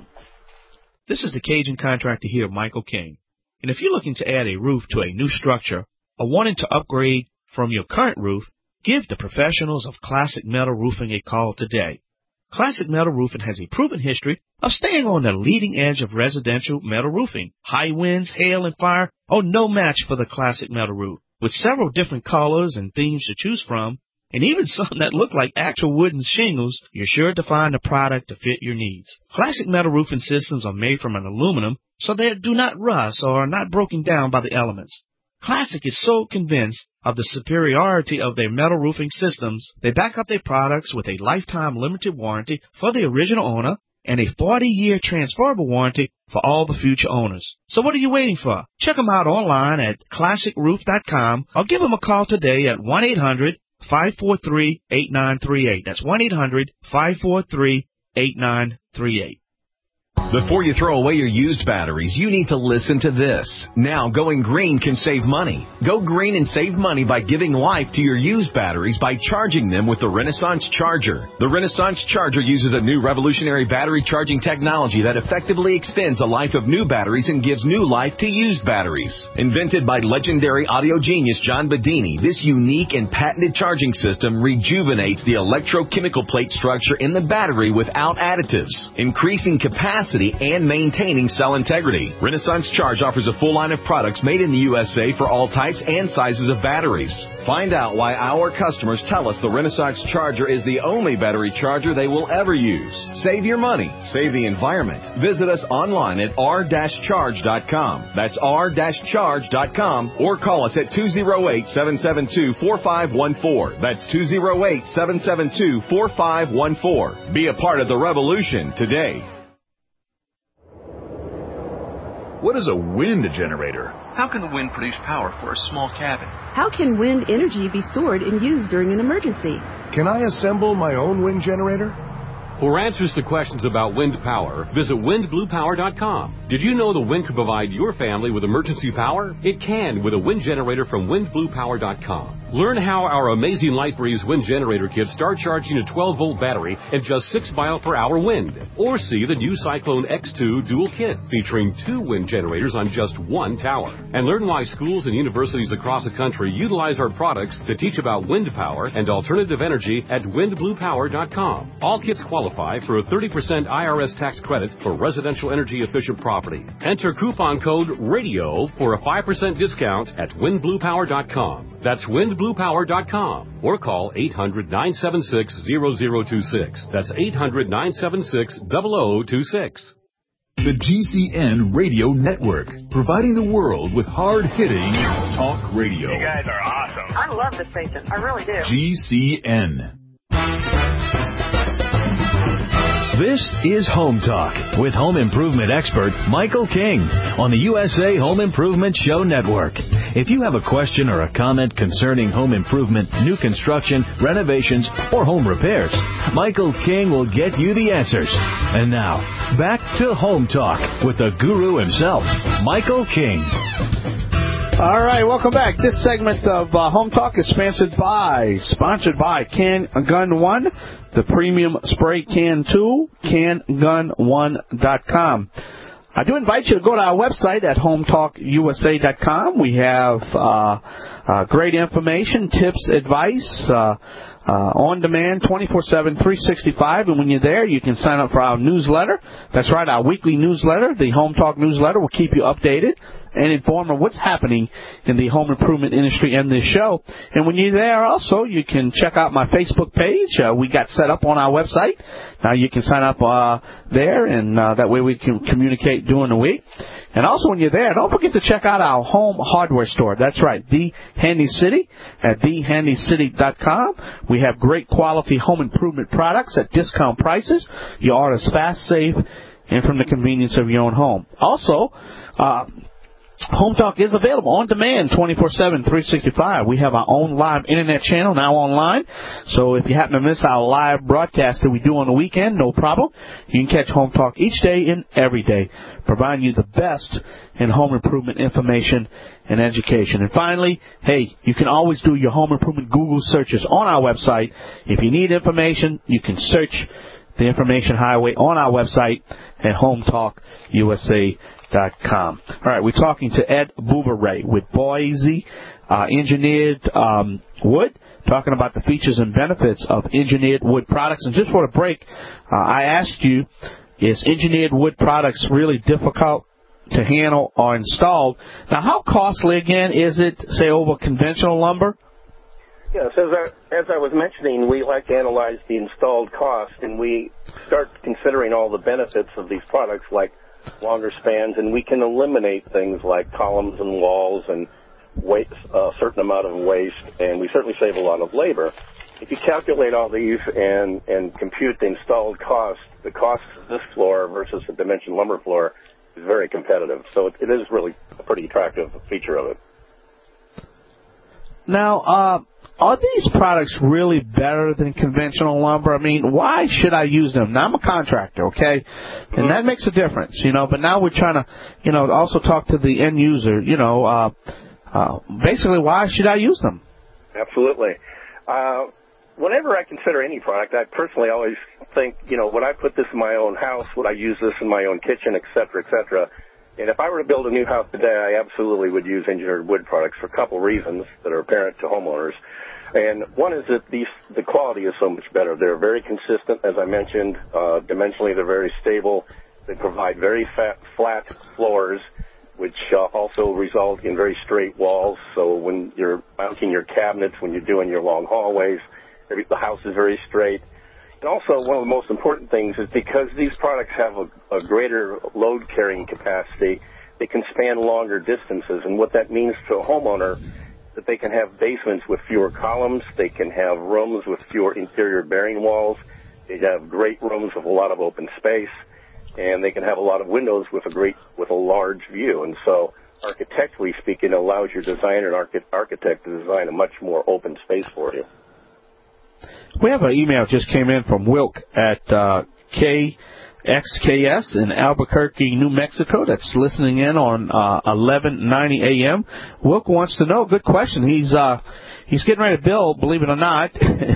This is the Cajun Contractor here, Michael King. And if you're looking to add a roof to a new structure or wanting to upgrade from your current roof, give the professionals of Classic Metal Roofing a call today. Classic Metal Roofing has a proven history of staying on the leading edge of residential metal roofing. High winds, hail, and fire are no match for the Classic Metal Roof. With several different colors and themes to choose from, and even some that look like actual wooden shingles, you're sure to find a product to fit your needs. Classic Metal Roofing systems are made from an aluminum, so they do not rust or are not broken down by the elements. Classic is so convinced of the superiority of their metal roofing systems, they back up their products with a lifetime limited warranty for the original owner and a forty-year transferable warranty for all the future owners. So what are you waiting for? Check them out online at classic roof dot com or give them a call today at one eight hundred five four three eight nine three eight. That's one eight hundred five four three eight nine three eight. Before you throw away your used batteries, you need to listen to this. Now, going green can save money. Go green and save money by giving life to your used batteries by charging them with the Renaissance Charger. The Renaissance Charger uses a new revolutionary battery charging technology that effectively extends the life of new batteries and gives new life to used batteries. Invented by legendary audio genius John Bedini, this unique and patented charging system rejuvenates the electrochemical plate structure in the battery without additives, increasing capacity and maintaining cell integrity. Renaissance Charge offers a full line of products made in the U S A for all types and sizes of batteries. Find out why our customers tell us the Renaissance Charger is the only battery charger they will ever use. Save your money. Save the environment. Visit us online at r dash charge dot com. That's r dash charge dot com or call us at two oh eight, seven seven two, four five one four. That's two oh eight, seven seven two, four five one four. Be a part of the revolution today. What is a wind generator? How can the wind produce power for a small cabin? How can wind energy be stored and used during an emergency? Can I assemble my own wind generator? For answers to questions about wind power, visit wind blue power dot com. Did you know the wind can provide your family with emergency power? It can with a wind generator from wind blue power dot com. Learn how our amazing LightBreeze wind generator kits start charging a twelve volt battery at just six mile per hour wind. Or see the new Cyclone X two dual kit featuring two wind generators on just one tower. And learn why schools and universities across the country utilize our products to teach about wind power and alternative energy at wind blue power dot com. All kits qualify for a thirty percent I R S tax credit for residential energy efficient property. Enter coupon code RADIO for a five percent discount at wind blue power dot com. That's wind blue power dot com or call eight hundred, nine seven six, zero zero two six. That's eight hundred, nine seven six, zero zero two six. The G C N Radio Network, providing the world with hard-hitting talk radio. You guys are awesome. I love this station. I really do. G C N. This is Home Talk with home improvement expert Michael King on the U S A Home Improvement Show Network. If you have a question or a comment concerning home improvement, new construction, renovations, or home repairs, Michael King will get you the answers. And now, back to Home Talk with the guru himself, Michael King. All right, welcome back. This segment of uh, Home Talk is sponsored by, sponsored by Can Gun One, the premium spray can tool, can gun one dot com. I do invite you to go to our website at home talk u s a dot com. We have uh, uh, great information, tips, advice, uh, uh, on demand, twenty-four seven, three sixty-five. And when you're there, you can sign up for our newsletter. That's right, our weekly newsletter. The Home Talk newsletter will keep you updated and informed of what's happening in the home improvement industry and this show. And when you're there also, you can check out my Facebook page. Uh, we got set up on our website. Now you can sign up uh, there, and uh, that way we can communicate during the week. And also when you're there, don't forget to check out our home hardware store. That's right, The Handy City at the handy city dot com. We have great quality home improvement products at discount prices. Your orders fast, safe, and from the convenience of your own home. Also, uh, Home Talk is available on demand twenty-four seven, three sixty-five. We have our own live internet channel now online. So if you happen to miss our live broadcast that we do on the weekend, no problem. You can catch Home Talk each day and every day, providing you the best in home improvement information and education. And finally, hey, you can always do your home improvement Google searches on our website. If you need information, you can search the information highway on our website at home talk u s a dot com. All right, we're talking to Ed Bouveray with Boise uh, Engineered um, Wood, talking about the features and benefits of engineered wood products. And just for a break, uh, I asked you, is engineered wood products really difficult to handle or install? Now, how costly, again, is it, say, over conventional lumber? Yes, as I, as I was mentioning, we like to analyze the installed cost, and we start considering all the benefits of these products, like longer spans, and we can eliminate things like columns and walls and waste, a certain amount of waste, and we certainly save a lot of labor. If you calculate all these and, and compute the installed cost, the cost of this floor versus the dimension lumber floor is very competitive. So it, it is really a pretty attractive feature of it. Now, uh, are these products really better than conventional lumber? I mean, why should I use them? Now, I'm a contractor, okay? And that makes a difference, you know, but now we're trying to, you know, also talk to the end user, you know, uh, uh, basically, why should I use them? Absolutely. Uh, whenever I consider any product, I personally always think, you know, would I put this in my own house? Would I use this in my own kitchen, et cetera, et cetera? And if I were to build a new house today, I absolutely would use engineered wood products for a couple reasons that are apparent to homeowners. And one is that these, the quality is so much better. They're very consistent, as I mentioned. Uh, dimensionally, they're very stable. They provide very fat, flat floors, which uh, also result in very straight walls. So when you're mounting your cabinets, when you're doing your long hallways, every, the house is very straight. And also, one of the most important things is because these products have a, a greater load-carrying capacity, they can span longer distances. And what that means to a homeowner, that they can have basements with fewer columns, they can have rooms with fewer interior bearing walls, they have great rooms with a lot of open space, and they can have a lot of windows with a great, with a large view. And so, architecturally speaking, it allows your designer and archi- architect to design a much more open space for you. We have an email just came in from Wilk at uh, K X K S in Albuquerque, New Mexico, that's listening in on uh, eleven ninety A M. Wilk wants to know, good question. He's uh, he's getting ready to build, believe it or not,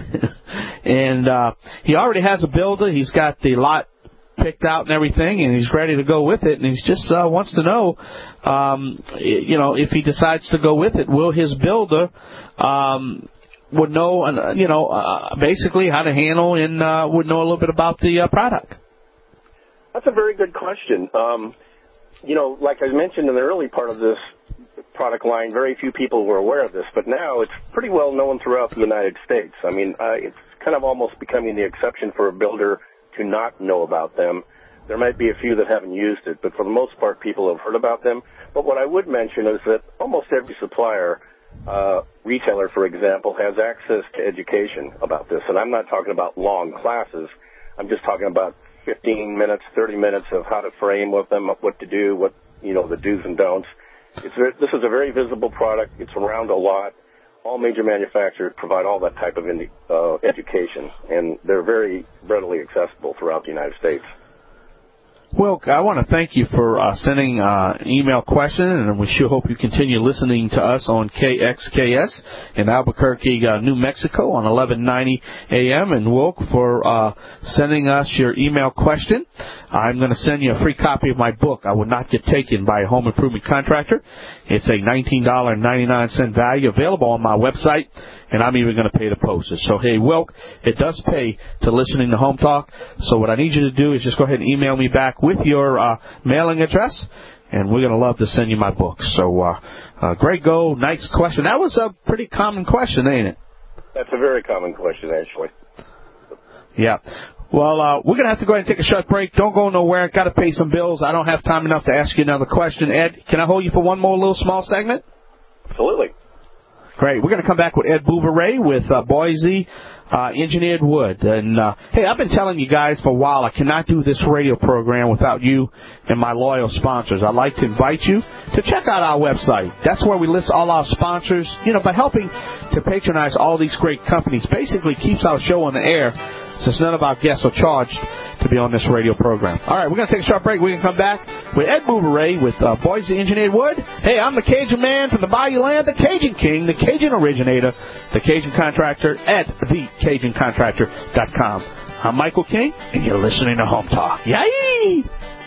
and uh, he already has a builder. He's got the lot picked out and everything, and he's ready to go with it. And he just uh, wants to know, um, you know, if he decides to go with it, will his builder um, would know, uh, you know, uh, basically how to handle and uh, would know a little bit about the uh, product? That's a very good question. Um, you know, like I mentioned in the early part of this product line, very few people were aware of this, but now it's pretty well known throughout the United States. I mean, uh, it's kind of almost becoming the exception for a builder to not know about them. There might be a few that haven't used it, but for the most part, people have heard about them. But what I would mention is that almost every supplier, uh, retailer, for example, has access to education about this. And I'm not talking about long classes. I'm just talking about fifteen minutes, thirty minutes of how to frame with them, what to do, what, you know, the do's and don'ts. It's very, this is a very visible product. It's around a lot. All major manufacturers provide all that type of uh, education, and they're very readily accessible throughout the United States. Wilk, I want to thank you for uh, sending uh, an email question, and we sure hope you continue listening to us on K X K S in Albuquerque, uh, New Mexico on eleven ninety A M, and Wilk for uh, sending us your email question. I'm going to send you a free copy of my book, I Will Not Get Taken, by a Home Improvement Contractor. It's a nineteen ninety-nine value, available on my website, and I'm even going to pay the postage. So, hey, Wilk, it does pay to listening to Home Talk. So what I need you to do is just go ahead and email me back with your uh, mailing address, and we're going to love to send you my book. So, uh, uh, great go, nice question. That was a pretty common question, ain't it? That's a very common question, actually. Yeah. Well, uh, we're going to have to go ahead and take a short break. Don't go nowhere. Got to pay some bills. I don't have time enough to ask you another question. Ed, can I hold you for one more little small segment? Absolutely. Great. We're going to come back with Ed Bouveray with uh, Boise uh, engineered wood. And, uh, hey, I've been telling you guys for a while I cannot do this radio program without you and my loyal sponsors. I'd like to invite you to check out our website. That's where we list all our sponsors. You know, by helping to patronize all these great companies, basically keeps our show on the air, since none of our guests are charged to be on this radio program. All right, we're going to take a short break. We can come back with Ed Bouveray with uh, Boise Engineered Wood. Hey, I'm the Cajun man from the Bayou Land, the Cajun King, the Cajun originator, the Cajun Contractor at the cajun contractor dot com. I'm Michael King, and you're listening to Home Talk. Yay!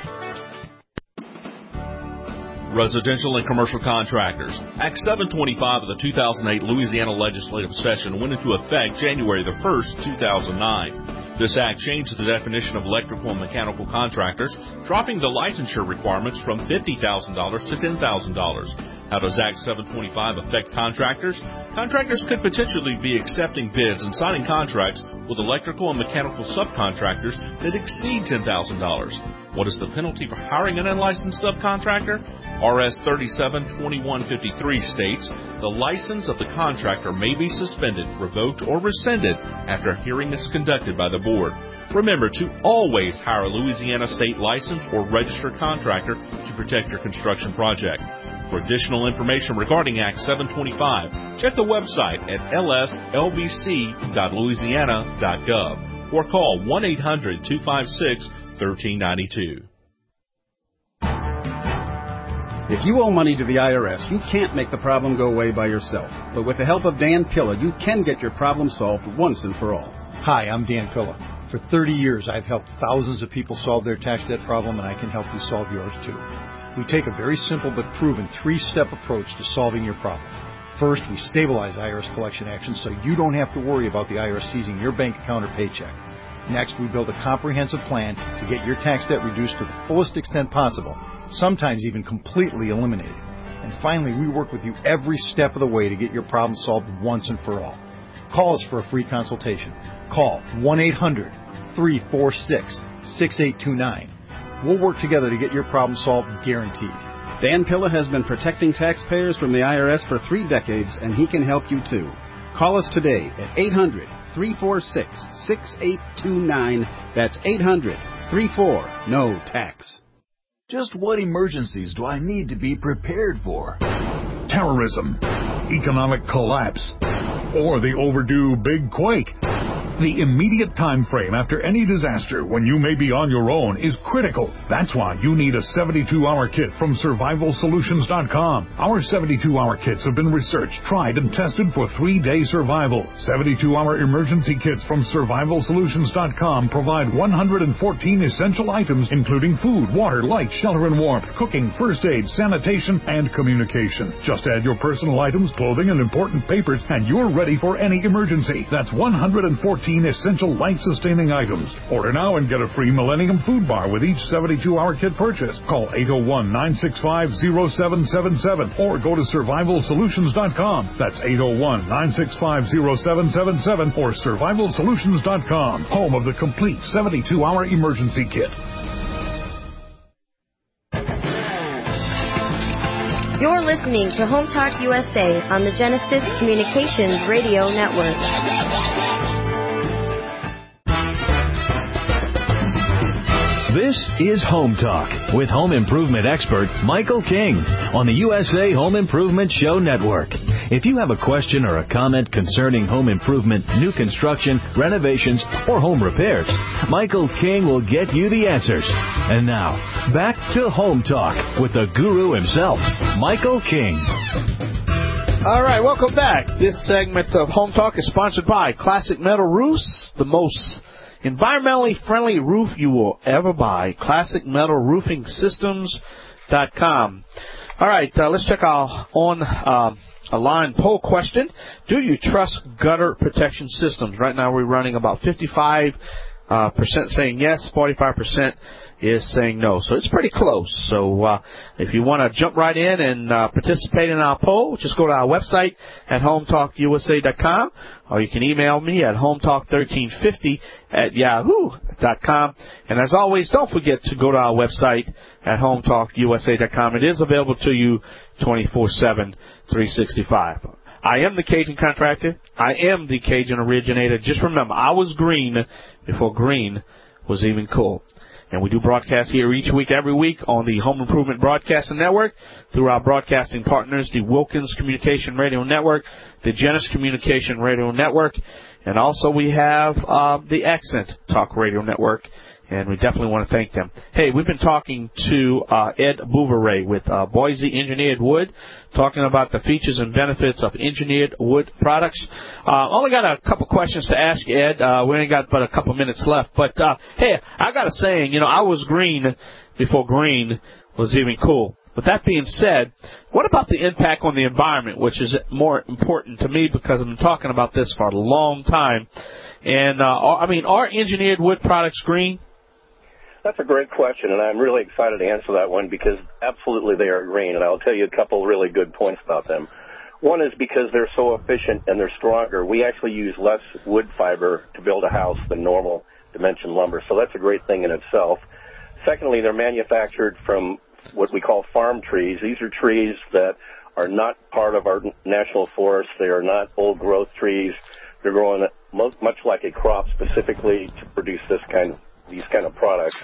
Residential and commercial contractors. Act seven twenty-five of the two thousand eight Louisiana legislative session went into effect January the first, two thousand nine. This act changed the definition of electrical and mechanical contractors, dropping the licensure requirements from fifty thousand dollars to ten thousand dollars. How does Act seven twenty-five affect contractors? Contractors could potentially be accepting bids and signing contracts with electrical and mechanical subcontractors that exceed ten thousand dollars. What is the penalty for hiring an unlicensed subcontractor? R S thirty-seven twenty-one fifty-three states the license of the contractor may be suspended, revoked, or rescinded after a hearing is conducted by the board. Remember to always hire a Louisiana state licensed or registered contractor to protect your construction project. For additional information regarding Act seven twenty-five, check the website at l s l b c dot louisiana dot gov or call one eight hundred two five six one three nine two. If you owe money to the I R S, you can't make the problem go away by yourself. But with the help of Dan Pilla, you can get your problem solved once and for all. Hi, I'm Dan Pilla. For thirty years, I've helped thousands of people solve their tax debt problem, and I can help you solve yours too. We take a very simple but proven three-step approach to solving your problem. First, we stabilize I R S collection actions so you don't have to worry about the I R S seizing your bank account or paycheck. Next, we build a comprehensive plan to get your tax debt reduced to the fullest extent possible, sometimes even completely eliminated. And finally, we work with you every step of the way to get your problem solved once and for all. Call us for a free consultation. Call one eight hundred three four six six eight two nine. We'll work together to get your problem solved, guaranteed. Dan Pilla has been protecting taxpayers from the I R S for three decades, and he can help you too. Call us today at eight hundred three four six six eight two nine. That's eight hundred three four N O tax. Just what emergencies do I need to be prepared for? Terrorism, economic collapse, or the overdue big quake. The immediate time frame after any disaster when you may be on your own is critical. That's why you need a seventy-two hour kit from survival solutions dot com. Our seventy-two hour kits have been researched, tried, and tested for three-day survival. seventy-two hour emergency kits from survival solutions dot com provide one hundred fourteen essential items, including food, water, light, shelter and warmth, cooking, first aid, sanitation, and communication. Just add your personal items, clothing, and important papers, and you're ready for any emergency. That's one hundred fourteen essential life-sustaining items. Order now and get a free Millennium Food Bar with each seventy-two hour kit purchase. Call eight oh one nine six five oh seven seven seven or go to survival solutions dot com. That's eight oh one nine six five oh seven seven seven or survival solutions dot com, home of the complete seventy-two hour emergency kit. You're listening to Home Talk U S A on the Genesis Communications Radio Network. This is Home Talk with home improvement expert Michael King on the U S A Home Improvement Show Network. If you have a question or a comment concerning home improvement, new construction, renovations, or home repairs, Michael King will get you the answers. And now, back to Home Talk with the guru himself, Michael King. All right, welcome back. This segment of Home Talk is sponsored by Classic Metal Roofs, the most environmentally friendly roof you will ever buy. classic metal roofing systems dot com. All right, uh, let's check our on uh, a line poll question. Do you trust gutter protection systems? Right now we're running about fifty-five uh, percent saying yes, forty-five percent is saying no. So it's pretty close. So uh, if you want to jump right in and uh, participate in our poll, just go to our website at home talk U S A dot com, or you can email me at home talk thirteen fifty at yahoo dot com. And as always, don't forget to go to our website at home talk U S A dot com. It is available to you twenty-four seven, three sixty-five. I am the Cajun Contractor. I am the Cajun Originator. Just remember, I was green before green was even cool. And we do broadcast here each week, every week on the Home Improvement Broadcasting Network through our broadcasting partners, the Wilkins Communication Radio Network, the Genesis Communication Radio Network, and also we have uh, the Accent Talk Radio Network, and we definitely want to thank them. Hey, we've been talking to uh, Ed Bouveray with uh, Boise Engineered Wood, talking about the features and benefits of engineered wood products. Uh, only got a couple questions to ask you, Ed. Uh, we only got but a couple minutes left. But, uh, hey, I got a saying, you know, I was green before green was even cool. With that being said, what about the impact on the environment, which is more important to me because I've been talking about this for a long time. And, uh, I mean, are engineered wood products green? That's a great question, and I'm really excited to answer that one because absolutely they are green, and I'll tell you a couple really good points about them. One is because they're so efficient and they're stronger. We actually use less wood fiber to build a house than normal dimension lumber, so that's a great thing in itself. Secondly, they're manufactured from what we call farm trees. These are trees that are not part of our national forest. They are not old-growth trees. They're growing much like a crop specifically to produce this kind of these kind of products.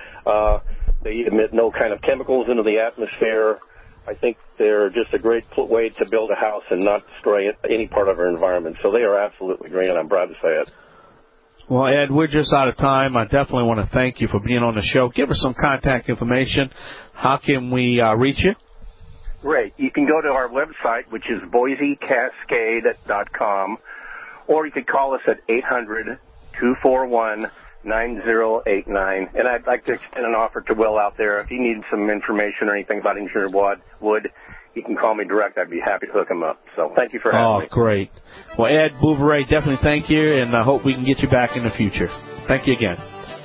Uh, they emit no kind of chemicals into the atmosphere. I think they're just a great way to build a house and not destroy any part of our environment. So they are absolutely green, and I'm proud to say it. Well, Ed, we're just out of time. I definitely want to thank you for being on the show. Give us some contact information. How can we uh, reach you? Great. You can go to our website, which is Boise Cascade dot com, or you could call us at eight hundred, two four one, nine zero eight nine. And I'd like to extend an offer to Will out there. If you need some information or anything about engineered wood, you can call me direct. I'd be happy to hook him up. So thank you for having oh, me. Oh, great. Well, Ed Bouveray, definitely thank you, and I hope we can get you back in the future. Thank you again.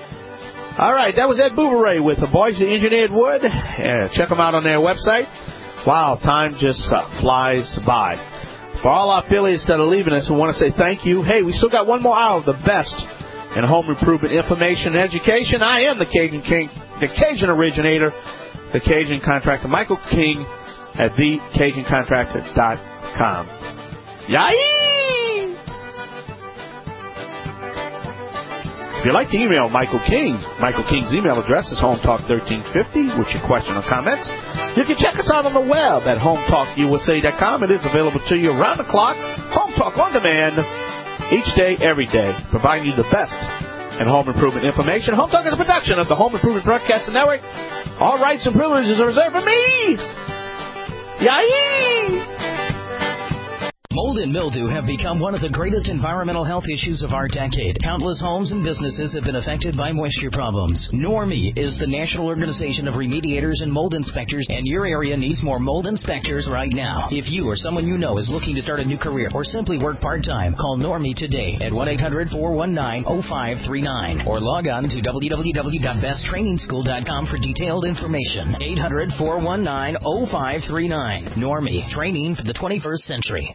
All right, that was Ed Bouveray with the Boise Engineered Wood. Yeah, check them out on their website. Wow, time just uh, flies by. For all our affiliates that are leaving us, we want to say thank you. Hey, we still got one more hour of the best in home improvement information and education. I am the Cajun King, the Cajun Originator, the Cajun Contractor, Michael King at the Cajun Contractor dot com. Yay! If you'd like to email Michael King, Michael King's email address is hometalk thirteen fifty with your question or comments. You can check us out on the web at home talk U S A dot com. It is available to you around the clock. Home Talk on demand. Each day, every day, providing you the best in home improvement information. Home Talk is a production of the Home Improvement Broadcasting Network. All rights and privileges are reserved for me. Yay! Mold and mildew have become one of the greatest environmental health issues of our decade. Countless homes and businesses have been affected by moisture problems. NORMI is the National Organization of Remediators and Mold Inspectors, and your area needs more mold inspectors right now. If you or someone you know is looking to start a new career or simply work part-time, call NORMI today at one eight hundred, four one nine, oh five three nine or log on to w w w dot best training school dot com for detailed information. eight hundred, four one nine, oh five three nine. NORMI, training for the twenty-first century.